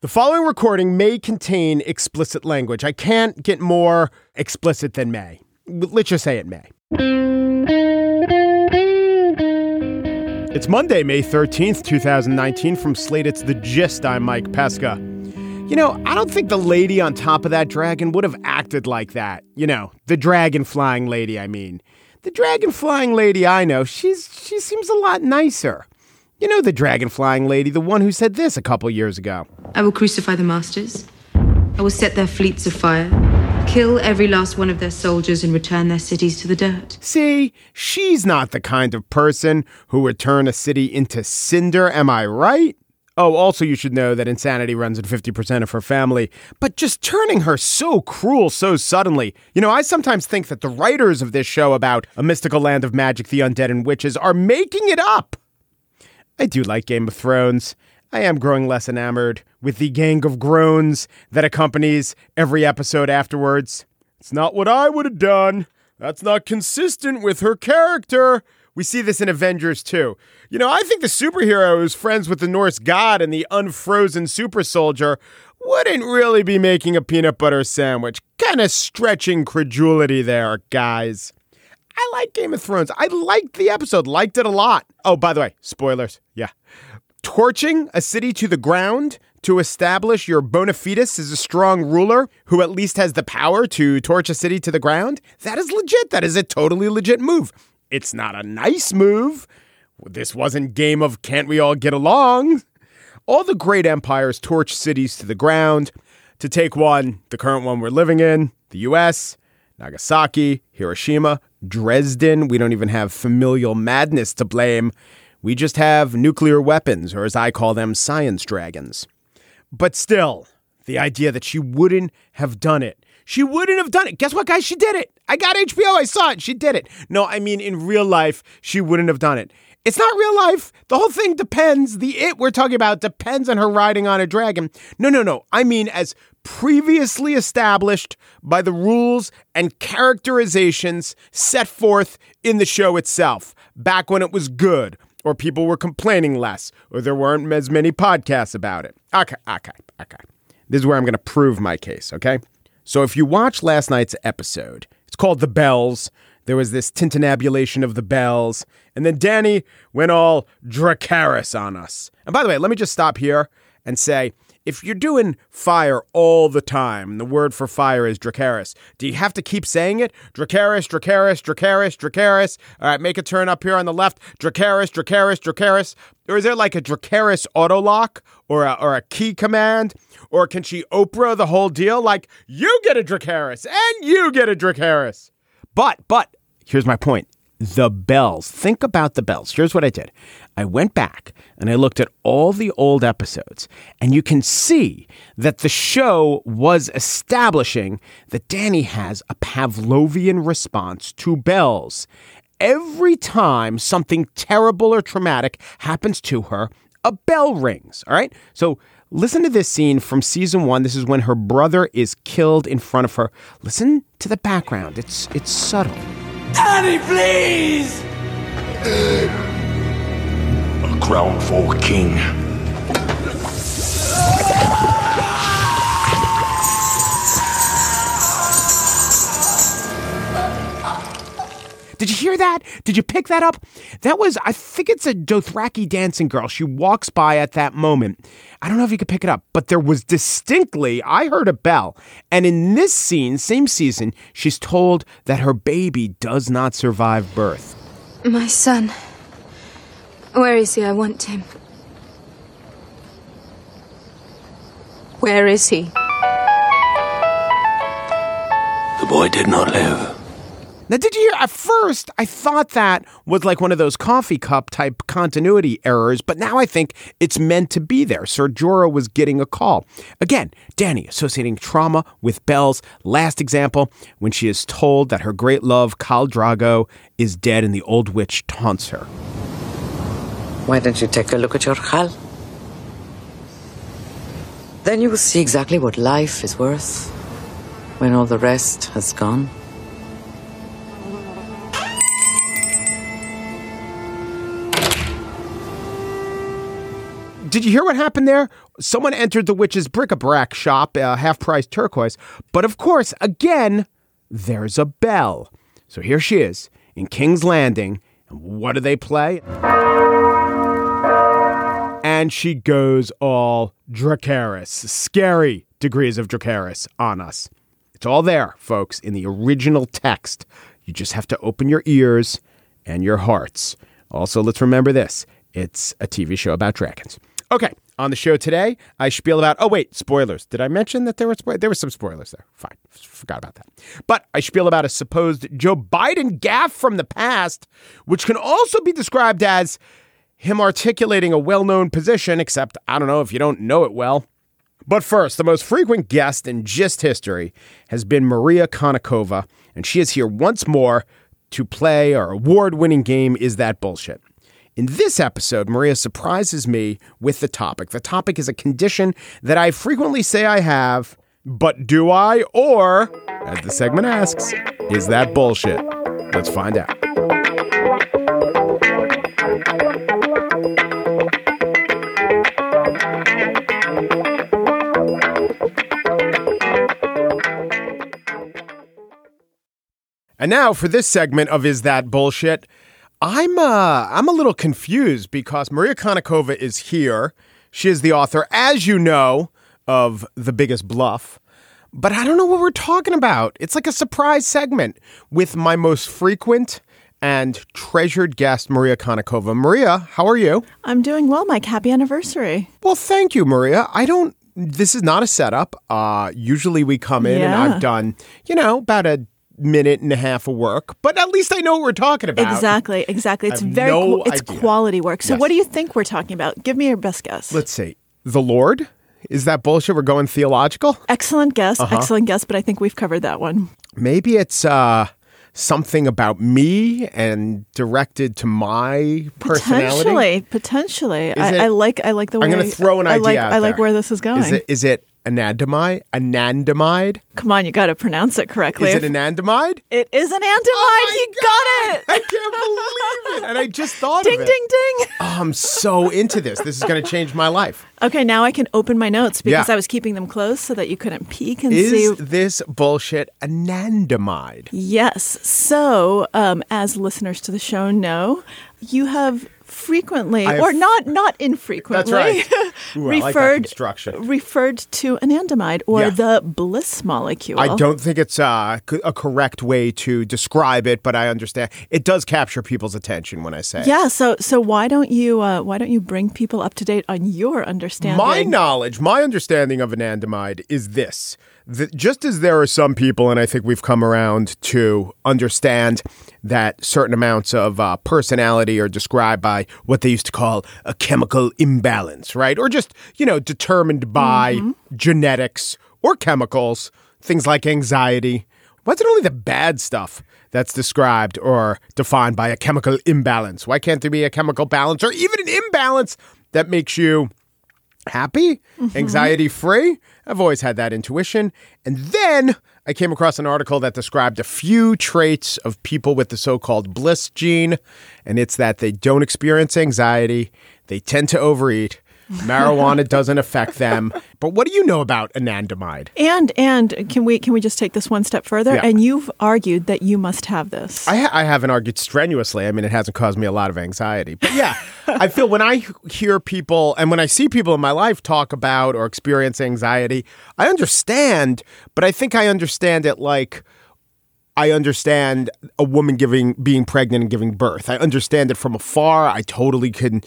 The following recording may contain explicit language. I can't get more explicit than may. Let's just say it may. It's Monday, May 13th, 2019. From Slate, it's The Gist. I'm Mike Pesca. You know, I don't think the lady on top of that dragon would have acted like that. You know, the dragon flying lady, I mean. The dragon flying lady I know, she seems a lot nicer. You know the dragon flying lady, the one who said this a couple years ago. I will crucify the masters. I will set their fleets afire, kill every last one of their soldiers, and return their cities to the dirt. See, she's not the kind of person who would turn a city into cinder, am I right? Oh, also you should know that insanity runs in 50% of her family, but just turning her so cruel so suddenly. You know, I sometimes think that the writers of this show about a mystical land of magic, the undead, and witches are making it up. I do like Game of Thrones. I am growing less enamored with the gang of groans that accompanies every episode afterwards. It's not what I would have done. That's not consistent with her character. We see this in Avengers too. You know, I think the superhero who's friends with the Norse god and the unfrozen super soldier wouldn't really be making a peanut butter sandwich. Kind of stretching credulity there, guys. I like Game of Thrones. I liked the episode, liked it a lot. Oh, by the way, spoilers. Yeah. Torching a city to the ground to establish your bona fides as a strong ruler who at least has the power to torch a city to the ground. That is legit. That is a totally legit move. It's not a nice move. This wasn't game of can't we all get along. All the great empires torch cities to the ground. To take one, the current one we're living in, the U.S., Nagasaki, Hiroshima, Dresden. We don't even have familial madness to blame. We just have nuclear weapons, or as I call them, science dragons. But still, the idea that she wouldn't have done it. She wouldn't have done it. Guess what, guys? She did it. I got HBO. I saw it. She did it. No, I mean, in real life, she wouldn't have done it. It's not real life. The whole thing depends. The it we're talking about depends on her riding on a dragon. No. I mean, as previously established by the rules and characterizations set forth in the show itself, back when it was good, or people were complaining less, or there weren't as many podcasts about it. Okay. This is where I'm going to prove my case, okay? So if you watch last night's episode, it's called The Bells. There was this tintinnabulation of the bells. And then Danny went all Dracarys on us. And by the way, let me just stop here and say, if you're doing fire all the time, the word for fire is Dracarys, do you have to keep saying it? Dracarys, Dracarys, Dracarys, Dracarys. All right, make a turn up here on the left. Dracarys, Dracarys, Dracarys. Or is there like a Dracarys auto lock or a key command? Or can she Oprah the whole deal? Like, you get a Dracarys and you get a Dracarys. But here's my point. The bells. Think about the bells. Here's what I did. I went back and I looked at all the old episodes, and you can see that the show was establishing that Danny has a Pavlovian response to bells. Every time something terrible or traumatic happens to her, a bell rings. All right. So listen to this scene from season 1. This is when her brother is killed in front of her. Listen to the background. It's subtle. Danny, please! A crown for a king. Did you hear that? Did you pick that up? That was, I think it's a Dothraki dancing girl. She walks by at that moment. I don't know if you could pick it up, but there was distinctly, I heard a bell. And in this scene, same season, she's told that her baby does not survive birth. My son. Where is he? I want him. Where is he? The boy did not live. Now, did you hear? At first, I thought that was like one of those coffee cup type continuity errors, but now I think it's meant to be there. Ser Jorah was getting a call. Again, Danny associating trauma with bells. Last example, when she is told that her great love, Khal Drogo, is dead and the old witch taunts her. Why don't you take a look at your Khal? Then you will see exactly what life is worth when all the rest has gone. Did you hear what happened there? Someone entered the witch's bric-a-brac shop, half-price turquoise. But of course, again, there's a bell. So here she is in King's Landing. And what do they play? And she goes all Dracarys, scary degrees of Dracarys on us. It's all there, folks, in the original text. You just have to open your ears and your hearts. Also, let's remember this. It's a TV show about dragons. Okay, on the show today, I spiel about... Oh, wait, spoilers. Did I mention that there were some spoilers there? Fine, forgot about that. But I spiel about a supposed Joe Biden gaffe from the past, which can also be described as him articulating a well-known position, except I don't know if you don't know it well. But first, the most frequent guest in Gist history has been Maria Konnikova, and she is here once more to play our award-winning game, Is That Bullshit? In this episode, Maria surprises me with the topic. The topic is a condition that I frequently say I have, but do I? Or, as the segment asks, is that bullshit? Let's find out. And now for this segment of Is That Bullshit? I'm a little confused because Maria Konnikova is here. She is the author, as you know, of The Biggest Bluff. But I don't know what we're talking about. It's like a surprise segment with my most frequent and treasured guest, Maria Konnikova. Maria, how are you? I'm doing well, Mike. Happy anniversary. Well, thank you, Maria. This is not a setup. Usually we come in and I've done, about a minute and a half of work, but at least I know what we're talking about. Exactly. It's very cool. It's quality work. So what do you think we're talking about? Give me your best guess. Let's see. The Lord? Is that bullshit? We're going theological? Excellent guess. Excellent guess, but I think we've covered that one. Maybe it's something about me and directed to my personality. Potentially. I like the way. I'm going to throw an idea out I like where this is going. Is it anandamide? Anandamide? Come on, you got to pronounce it correctly. Is it anandamide? It is anandamide. He got it. I can't believe it. And I just thought ding, of it. Ding, ding, ding. Oh, I'm so into this. This is going to change my life. Okay, now I can open my notes because I was keeping them closed so that you couldn't peek and see. Is this bullshit anandamide? Yes. So, as listeners to the show know, you have frequently, or not infrequently, that's right. Ooh, referred to anandamide or the bliss molecule. I don't think it's a correct way to describe it, but I understand it does capture people's attention when I say it. Yeah. So why don't you bring people up to date on your understanding? My understanding of anandamide is this. Just as there are some people, and I think we've come around to understand that certain amounts of personality are described by what they used to call a chemical imbalance, right? Or just, determined by genetics or chemicals, things like anxiety. Why is it only the bad stuff that's described or defined by a chemical imbalance? Why can't there be a chemical balance or even an imbalance that makes you happy, anxiety-free? I've always had that intuition. And then I came across an article that described a few traits of people with the so-called bliss gene, and it's that they don't experience anxiety, they tend to overeat, marijuana doesn't affect them. But what do you know about anandamide? And can we just take this one step further? Yeah. And you've argued that you must have this. I haven't argued strenuously. I mean, it hasn't caused me a lot of anxiety. But yeah, I feel when I hear people and when I see people in my life talk about or experience anxiety, I understand, but I think I understand it like I understand a woman being pregnant and giving birth. I understand it from afar. I totally can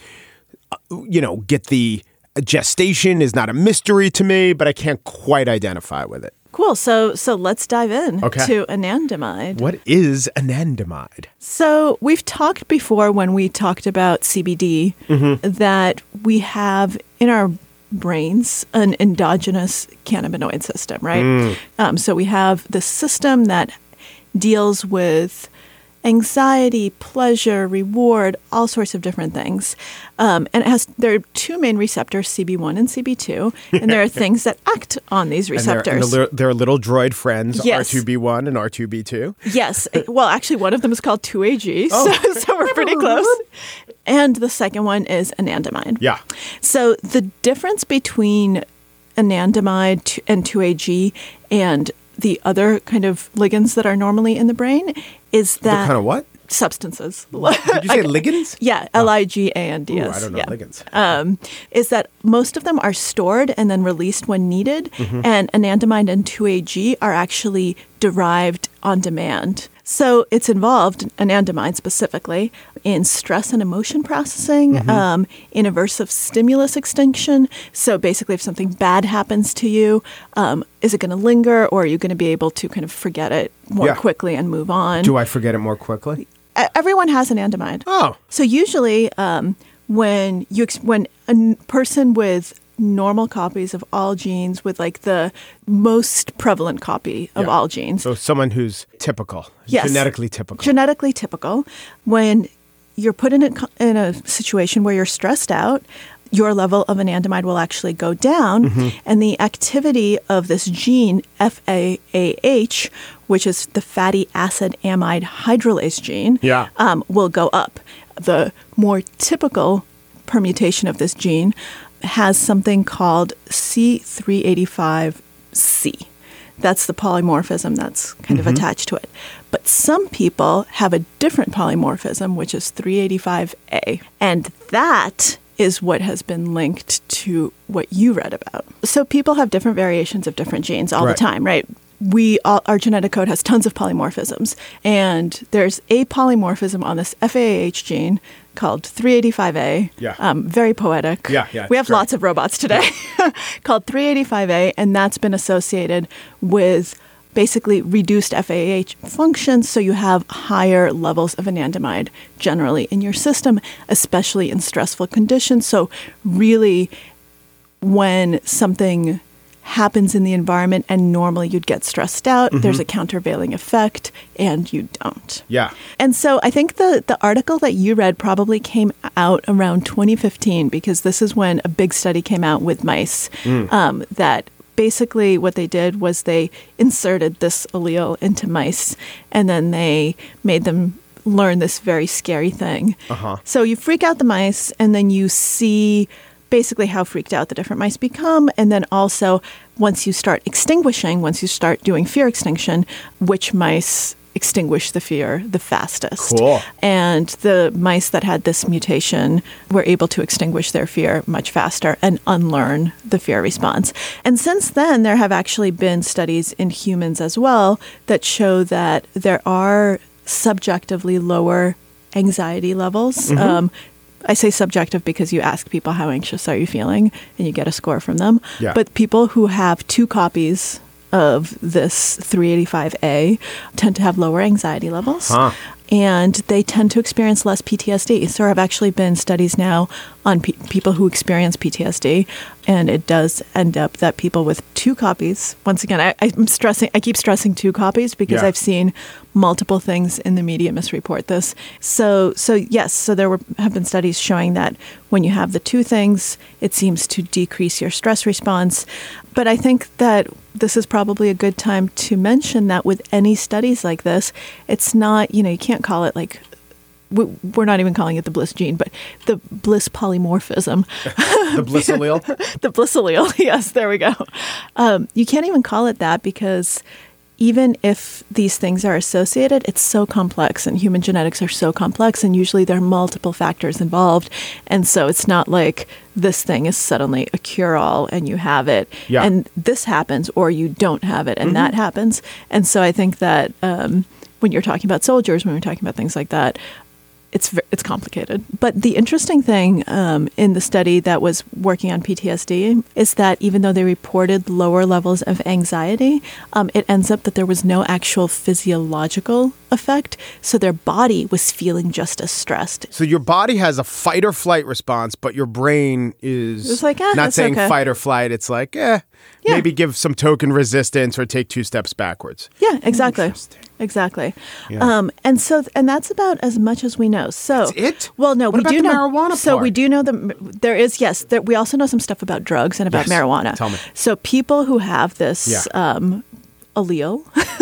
get the gestation is not a mystery to me, but I can't quite identify with it. Cool. So let's dive in to anandamide. What is anandamide? So we've talked before when we talked about CBD that we have in our brains an endogenous cannabinoid system, right? So we have the system that deals with anxiety, pleasure, reward, all sorts of different things. And there are two main receptors, CB1 and CB2, and there are things that act on these receptors. And they're little droid friends, yes. R2B1 and R2B2. Yes. Well, actually, one of them is called 2AG, so we're pretty close. And the second one is anandamide. Yeah. So the difference between anandamide and 2-AG and the other kind of ligands that are normally in the brain is that... The kind of what? Substances. Did you say ligands? Yeah, ligands. Ooh, I don't know ligands. Is that most of them are stored and then released when needed, and anandamide and 2-AG are actually derived on demand. So it's involved, anandamide specifically, in stress and emotion processing, in aversive stimulus extinction. So basically, if something bad happens to you, is it going to linger, or are you going to be able to kind of forget it more quickly and move on? Do I forget it more quickly? Everyone has anandamide. Oh. So usually when a person with normal copies of all genes, with like the most prevalent copy of all genes. So someone who's typical, Yes. genetically typical. Genetically typical. When you're put in a situation where you're stressed out, your level of anandamide will actually go down, and the activity of this gene, FAAH, which is the fatty acid amide hydrolase gene, will go up. The more typical permutation of this gene has something called C385C. That's the polymorphism that's kind of attached to it. But some people have a different polymorphism, which is 385A. And that is what has been linked to what you read about. So people have different variations of different genes all the time, right? Our genetic code has tons of polymorphisms. And there's a polymorphism on this FAAH gene called 385A. Very poetic. We have lots of robots today. Called 385A, and that's been associated with basically reduced FAAH function, so you have higher levels of anandamide generally in your system, especially in stressful conditions. So really, when something happens in the environment and normally you'd get stressed out, there's a countervailing effect, and you don't. And so I think the article that you read probably came out around 2015, because this is when a big study came out with mice that basically what they did was they inserted this allele into mice, and then they made them learn this very scary thing. So you freak out the mice, and then you see basically how freaked out the different mice become. And then also, once you start doing fear extinction, which mice extinguish the fear the fastest. And the mice that had this mutation were able to extinguish their fear much faster and unlearn the fear response. And since then, there have actually been studies in humans as well that show that there are subjectively lower anxiety levels. I say subjective because you ask people, how anxious are you feeling? And you get a score from them. But people who have 2 copies of this 385A tend to have lower anxiety levels. And they tend to experience less PTSD. So there have actually been studies now on people who experience PTSD, and it does end up that people with 2 copies, once again, I keep stressing 2 copies because I've seen multiple things in the media misreport this. So there have been studies showing that when you have the 2 things, it seems to decrease your stress response. But I think that this is probably a good time to mention that with any studies like this, it's not, you can't call it like, we're not even calling it the Bliss gene, but the Bliss polymorphism. The Bliss allele? The Bliss allele, yes, there we go. You can't even call it that because even if these things are associated, it's so complex, and human genetics are so complex, and usually there are multiple factors involved. And so it's not like this thing is suddenly a cure-all and you have it, and this happens, or you don't have it, and that happens. And so I think that when you're talking about soldiers, when we're talking about things like that, it's complicated. But the interesting thing in the study that was working on PTSD is that even though they reported lower levels of anxiety, it ends up that there was no actual physiological effect. So their body was feeling just as stressed. So your body has a fight or flight response, but your brain is like, not saying fight or flight. It's like, maybe give some token resistance or take 2 steps backwards. Yeah, exactly. Exactly. And that's about as much as we know. So that's it? Well, no, what we about do the know marijuana So part? we do know there is, yes, we also know some stuff about drugs and about marijuana. Tell me. So people who have this allele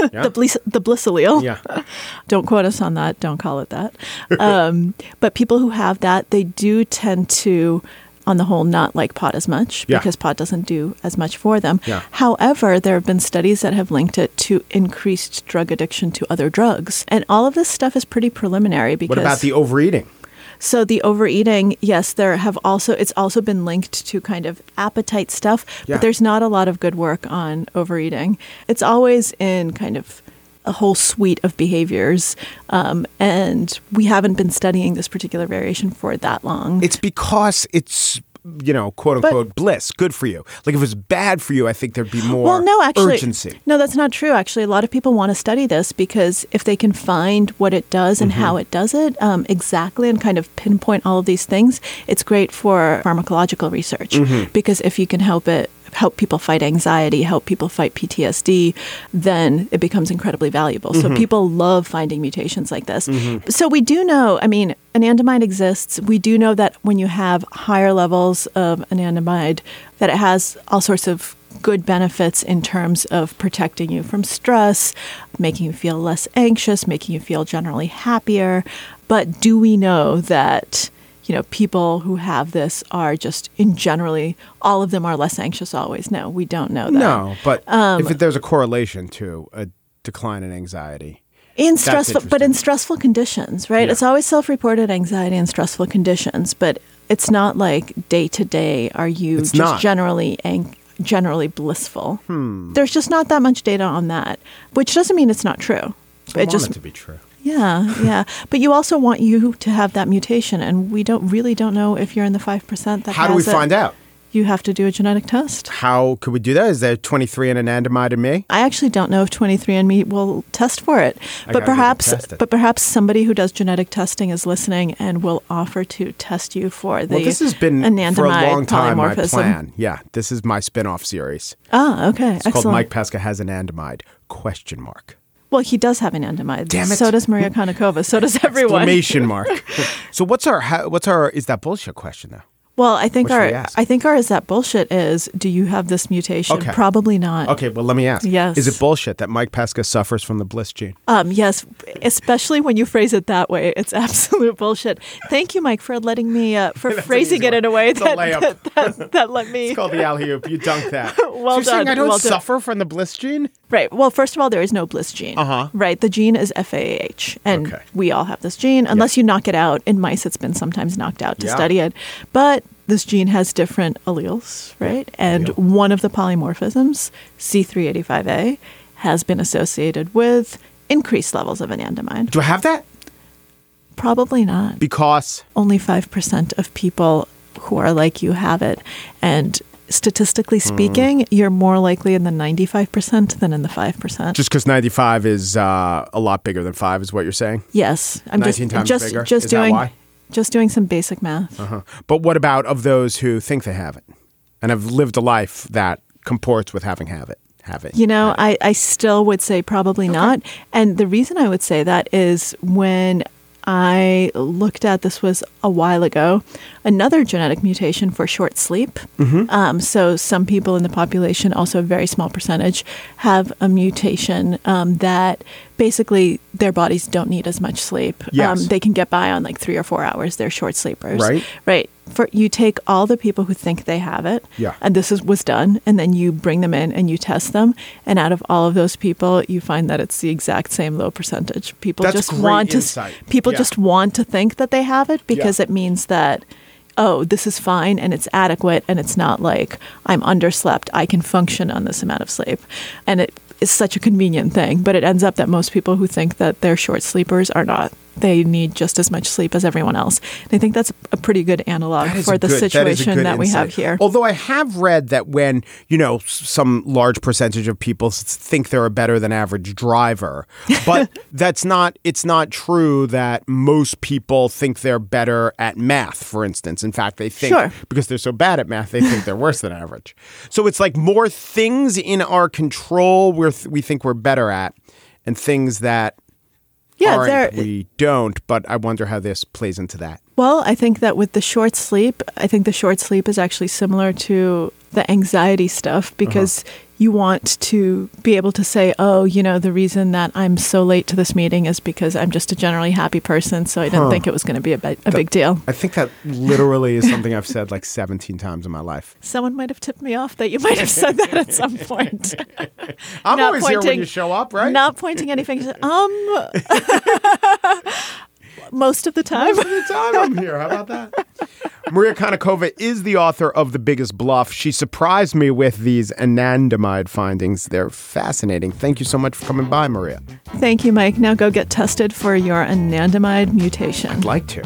the bliss allele. Yeah. Don't quote us on that. Don't call it that. But people who have that, they do tend to, on the whole, not like pot as much because pot doesn't do as much for them. Yeah. However, there have been studies that have linked it to increased drug addiction to other drugs. And all of this stuff is pretty preliminary because... What about the overeating? So the overeating, yes, it's also been linked to kind of appetite stuff, Yeah. but there's not a lot of good work on overeating. It's always in kind of a whole suite of behaviors, and we haven't been studying this particular variation for that long. It's because it's, quote unquote, bliss, good for you. Like if it was bad for you, I think there'd be more urgency. No, that's not true. Actually, a lot of people want to study this because if they can find what it does and how it does it exactly and kind of pinpoint all of these things, it's great for pharmacological research because if you can help people fight anxiety, help people fight PTSD, then it becomes incredibly valuable. So people love finding mutations like this. So we do know, anandamide exists. We do know that when you have higher levels of anandamide, that it has all sorts of good benefits in terms of protecting you from stress, making you feel less anxious, making you feel generally happier. But do we know that people who have this are just generally, all of them are less anxious always? No, we don't know that. No, but if there's a correlation to a decline in anxiety. In stressful conditions, right? Yeah. It's always self-reported anxiety in stressful conditions, but it's not like day to day are you generally blissful. There's just not that much data on that, which doesn't mean it's not true. I want it to be true. Yeah. But you also want you to have that mutation, and we don't know if you're in the 5% that How do we find out? You have to do a genetic test. How could we do that? Is there 23 and anandamide in me? I actually don't know if 23andMe will test for it. But perhaps somebody who does genetic testing is listening and will offer to test you for the this has been anandamide for a long time my polymorphism. plan. Yeah, this is my spin-off series. Ah, okay. It's excellent. called Mike Pesca Has Anandamide, ? Well, he does have anandamide. Damn it. So does Maria Konnikova. So does everyone. Exclamation mark. So what's our is that bullshit question though? Well, I think What should we ask? our is that bullshit is, do you have this mutation? Okay. Probably not. Okay, well let me ask. Yes. Is it bullshit that Mike Pesca suffers from the bliss gene? Yes, especially when you phrase it that way. It's absolute bullshit. Thank you, Mike, for letting me phrasing it in a way It's a layup. that let me. It's called the alley-oop. You dunked that. Well so you're saying done, I don't well done. suffer from the bliss gene? Right. Well, first of all, there is no bliss gene. Right. The gene is FAAH, and Okay. we all have this gene. Unless you knock it out. In mice, it's been sometimes knocked out to study it. But this gene has different alleles, right? And one of the polymorphisms, C385A, has been associated with increased levels of anandamide. Do I have that? Probably not. Because Only 5% of people who are like you have it. And statistically speaking, you're more likely in the 95% than in the 5%. just because 95 is a lot bigger than 5 is what you're saying? Yes. I'm 19 times just bigger? Just Is that doing why? just doing some basic math. But what about of those who think they have it and have lived a life that comports with having have it? I still would say probably not. And the reason I would say that is when I looked at, this was a while ago, another genetic mutation for short sleep. So some people in the population, also a very small percentage, have a mutation that basically their bodies don't need as much sleep. Yes. They can get by on like 3 or 4 hours. They're short sleepers. Right. You take all the people who think they have it, Yeah. and this was done, and then you bring them in and you test them, and out of all of those people, you find that it's the exact same low percentage. People That's just great want insight. to. People Yeah. just want to think that they have it because it means that, oh, this is fine and it's adequate, and it's not like I'm underslept. I can function on this amount of sleep, and it is such a convenient thing. But it ends up that most people who think that they're short sleepers are not. They need just as much sleep as everyone else. And I think that's a pretty good analog for the situation that we have here. Although I have read that when, some large percentage of people think they're a better than average driver, but it's not true that most people think they're better at math, for instance. In fact, they think because they're so bad at math, they think they're worse than average. So it's like more things in our control we think we're better at, and things that we don't, but I wonder how this plays into that. Well, I think that with the short sleep, is actually similar to the anxiety stuff because you want to be able to say, oh, the reason that I'm so late to this meeting is because I'm just a generally happy person, so I didn't think it was going to be a big deal. I think that literally is something I've said like 17 times in my life. Someone might have tipped me off that you might have said that at some point. I'm always here when you show up, right? Not pointing any fingers. Most of the time. Most of the time I'm here. How about that? Maria Konnikova is the author of The Biggest Bluff. She surprised me with these anandamide findings. They're fascinating. Thank you so much for coming by, Maria. Thank you, Mike. Now go get tested for your anandamide mutation. I'd like to.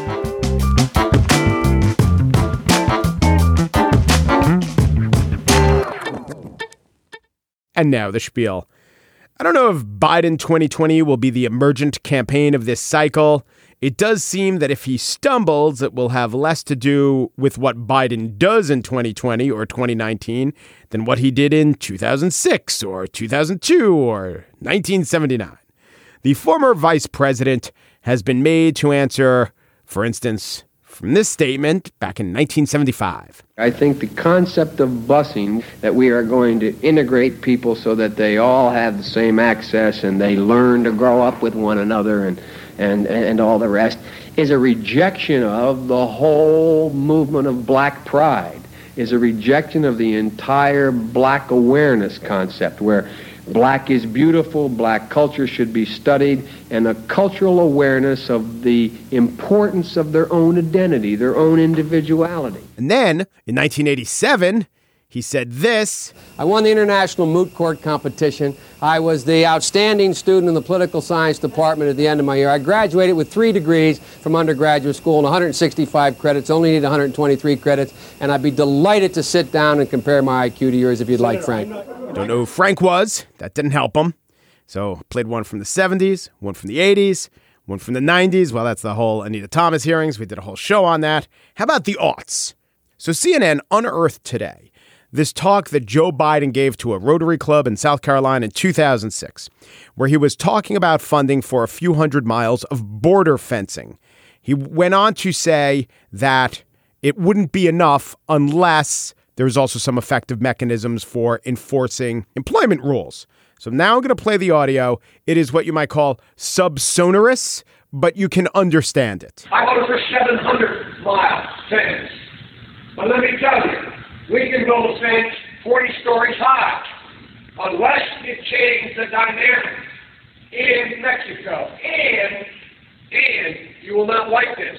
And now the spiel. I don't know if Biden 2020 will be the emergent campaign of this cycle. It does seem that if he stumbles, it will have less to do with what Biden does in 2020 or 2019 than what he did in 2006 or 2002 or 1979. The former vice president has been made to answer, for instance, from this statement back in 1975. I think the concept of busing, that we are going to integrate people so that they all have the same access and they learn to grow up with one another and all the rest, is a rejection of the whole movement of black pride, is a rejection of the entire black awareness concept where black is beautiful, black culture should be studied, and a cultural awareness of the importance of their own identity, their own individuality. And then, in 1987, he said this. I won the International Moot Court competition. I was the outstanding student in the political science department at the end of my year. I graduated with 3 degrees from undergraduate school and 165 credits, only need 123 credits, and I'd be delighted to sit down and compare my IQ to yours if you'd like, Frank. Don't know who Frank was. That didn't help him. So played one from the 70s, one from the 80s, one from the 90s. Well, that's the whole Anita Thomas hearings. We did a whole show on that. How about the aughts? So CNN unearthed today this talk that Joe Biden gave to a Rotary Club in South Carolina in 2006, where he was talking about funding for a few hundred miles of border fencing. He went on to say that it wouldn't be enough unless there's also some effective mechanisms for enforcing employment rules. So now I'm going to play the audio. It is what you might call subsonorous, but you can understand it. I voted for 700-mile fence. But let me tell you, we can build a fence 40 stories high unless it changes the dynamic in Mexico. And you will not like this,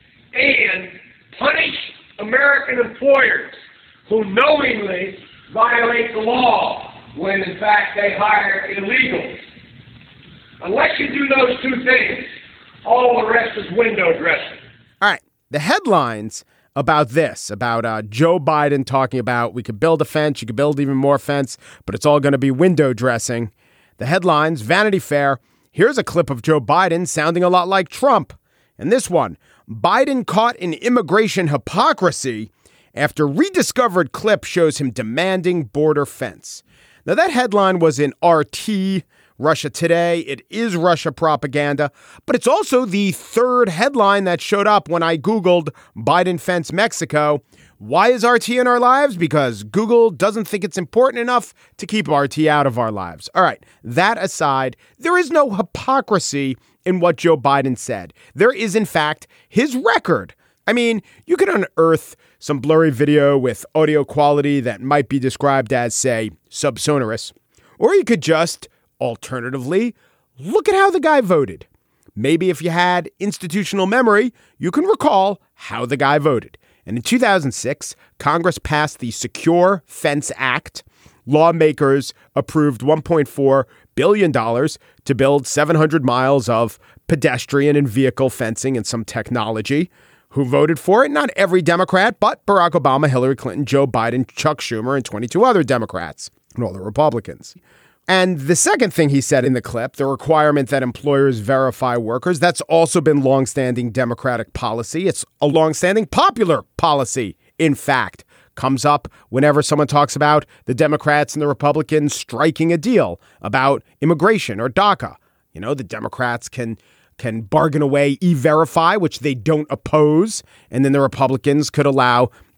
and punish American employers who knowingly violate the law when, in fact, they hire illegals. Unless you do those two things, all the rest is window dressing. All right. The headlines about this, about Joe Biden talking about we could build a fence, you could build even more fence, but it's all going to be window dressing. The headlines, Vanity Fair. Here's a clip of Joe Biden sounding a lot like Trump. And this one, Biden caught in immigration hypocrisy after rediscovered clip shows him demanding border fence. Now, that headline was in RT, Russia Today. It is Russia propaganda, but it's also the third headline that showed up when I Googled Biden fence Mexico. Why is RT in our lives? Because Google doesn't think it's important enough to keep RT out of our lives. All right, that aside, there is no hypocrisy in what Joe Biden said. There is, in fact, his record. I mean, you could unearth some blurry video with audio quality that might be described as, say, subsonorous, or you could just, alternatively, look at how the guy voted. Maybe if you had institutional memory, you can recall how the guy voted. And in 2006, Congress passed the Secure Fence Act. Lawmakers approved $1.4 billion to build 700 miles of pedestrian and vehicle fencing and some technology. Who voted for it? Not every Democrat, but Barack Obama, Hillary Clinton, Joe Biden, Chuck Schumer, and 22 other Democrats, and all the Republicans. And the second thing he said in the clip, the requirement that employers verify workers, that's also been longstanding Democratic policy. It's a longstanding popular policy, in fact. Comes up whenever someone talks about the Democrats and the Republicans striking a deal about immigration or DACA. You know, the Democrats can bargain away E-Verify, which they don't oppose, and then the Republicans could allow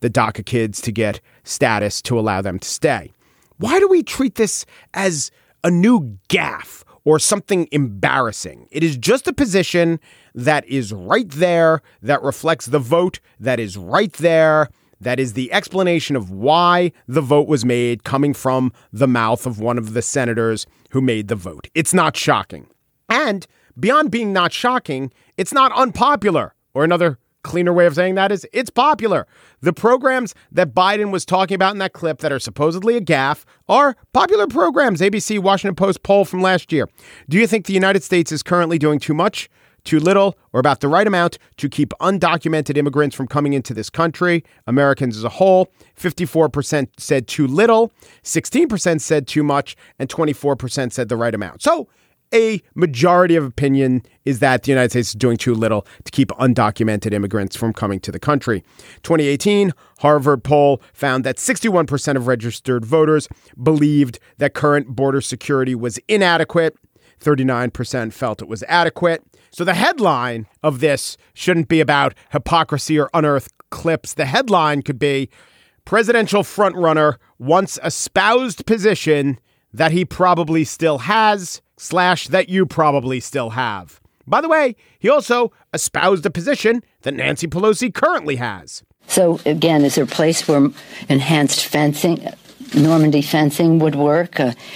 the DACA kids to get status to allow them to stay. Why do we treat this as a new gaffe or something embarrassing? It is just a position that is right there, that reflects the vote that is right there. That is the explanation of why the vote was made, coming from the mouth of one of the senators who made the vote. It's not shocking. And beyond being not shocking, it's not unpopular. Or another cleaner way of saying that is it's popular. The programs that Biden was talking about in that clip that are supposedly a gaffe are popular programs. ABC, Washington Post poll from last year. Do you think the United States is currently doing too much, too little, or about the right amount to keep undocumented immigrants from coming into this country? Americans as a whole, 54% said too little, 16% said too much, and 24% said the right amount. So a majority of opinion is that the United States is doing too little to keep undocumented immigrants from coming to the country. 2018, Harvard poll found that 61% of registered voters believed that current border security was inadequate. 39% felt it was adequate. So the headline of this shouldn't be about hypocrisy or unearthed clips. The headline could be presidential frontrunner once espoused position that he probably still has / that you probably still have. By the way, he also espoused a position that Nancy Pelosi currently has. So again, is there a place where enhanced fencing, Normandy fencing would work?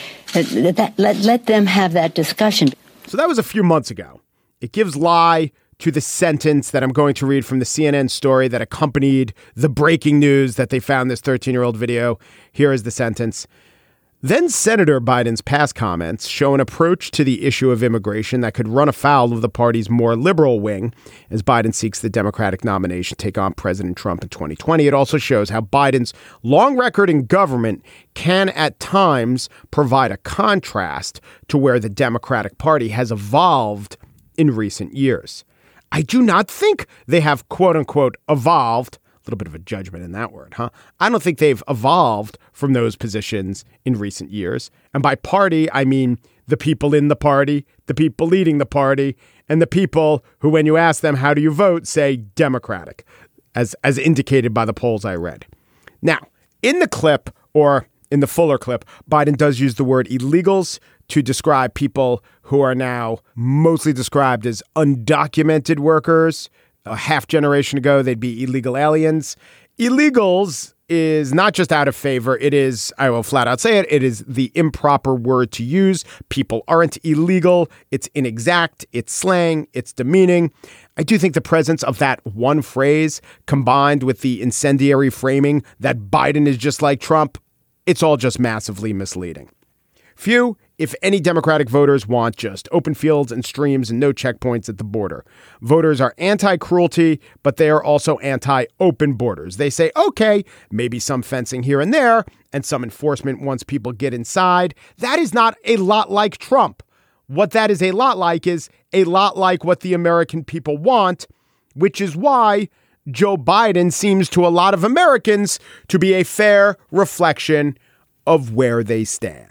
Let them have that discussion. So that was a few months ago. It gives lie to the sentence that I'm going to read from the CNN story that accompanied the breaking news that they found this 13-year-old video. Here is the sentence. Then Senator Biden's past comments show an approach to the issue of immigration that could run afoul of the party's more liberal wing as Biden seeks the Democratic nomination to take on President Trump in 2020. It also shows how Biden's long record in government can at times provide a contrast to where the Democratic Party has evolved in recent years. I do not think they have, quote unquote, evolved. A little bit of a judgment in that word, huh? I don't think they've evolved from those positions in recent years. And by party, I mean the people in the party, the people leading the party, and the people who, when you ask them, how do you vote, say Democratic, as indicated by the polls I read. Now, in the clip, or in the fuller clip, Biden does use the word illegals to describe people who are now mostly described as undocumented workers. A half generation ago, they'd be illegal aliens. Illegals is not just out of favor. It is, I will flat out say it, it is the improper word to use. People aren't illegal. It's inexact. It's slang. It's demeaning. I do think the presence of that one phrase combined with the incendiary framing that Biden is just like Trump, it's all just massively misleading. Few, if any, Democratic voters want just open fields and streams and no checkpoints at the border. Voters are anti-cruelty, but they are also anti-open borders. They say, okay, maybe some fencing here and there and some enforcement once people get inside. That is not a lot like Trump. What that is a lot like is a lot like what the American people want, which is why Joe Biden seems to a lot of Americans to be a fair reflection of where they stand.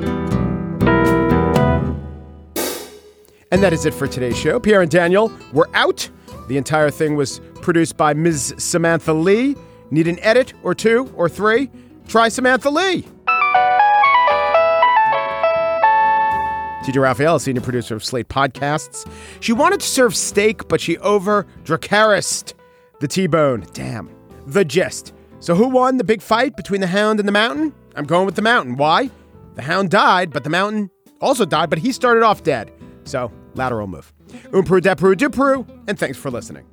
And that is it for today's show. Pierre and Daniel, we're out. The entire thing was produced by Ms. Samantha Lee. Need an edit or two or three? Try Samantha Lee. TJ Raphael, senior producer of Slate Podcasts. She wanted to serve steak, but she over-Dracarys'd the T-bone. Damn. The gist. So who won the big fight between the Hound and the Mountain? I'm going with the Mountain. Why? The Hound died, but the Mountain also died, but he started off dead. So, lateral move. Peru, de Peru, and thanks for listening.